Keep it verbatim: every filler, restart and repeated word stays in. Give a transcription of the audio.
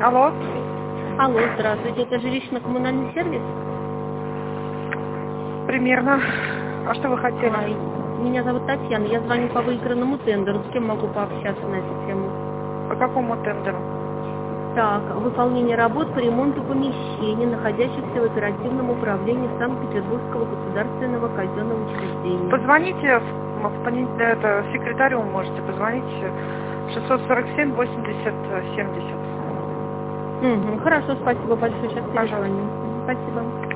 Алло. Алло, здравствуйте, это жилищно-коммунальный сервис? Примерно. А что вы хотели? А, меня зовут Татьяна, я звоню по выигранному тендеру. С кем могу пообщаться на эту тему? По какому тендеру? Так, выполнение работ по ремонту помещений, находящихся в оперативном управлении Санкт-Петербургского государственного казенного учреждения. Позвоните в, в понед- это, секретарю, можете позвонить шестьсот сорок семь восемьдесят семьдесят. Угу, хорошо, спасибо большое, сейчас перезвоню. Спасибо.